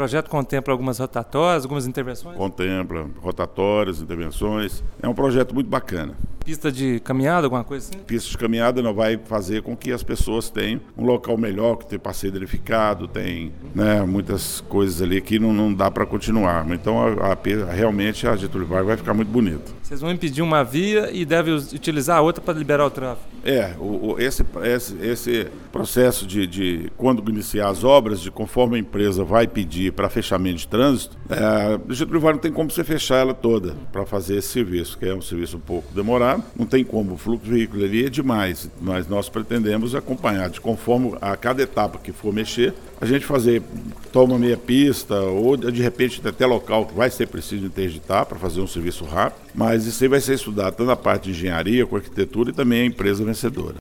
projeto contempla algumas rotatórias, algumas intervenções? Contempla rotatórias, intervenções. É um projeto muito bacana. Pista de caminhada, alguma coisa assim? Pista de caminhada não vai fazer com que as pessoas tenham um local melhor, que tem passeio danificado, tem, né, muitas coisas ali que não dá para continuar. Então, realmente, a Getúlio Vargas vai ficar muito bonita. Vocês vão impedir uma via e devem utilizar a outra para liberar o tráfego? Esse processo de quando iniciar as obras, de conforme a empresa vai pedir para fechamento de trânsito, a Getúlio Vargas não tem como você fechar ela toda para fazer esse serviço, que é um serviço um pouco demorado. Não tem como, o fluxo de veículo ali é demais, mas nós pretendemos acompanhar, de conforme a cada etapa que for mexer, a gente toma meia pista ou de repente até local que vai ser preciso interditar para fazer um serviço rápido, mas isso aí vai ser estudado tanto na parte de engenharia, com arquitetura e também a empresa vencedora.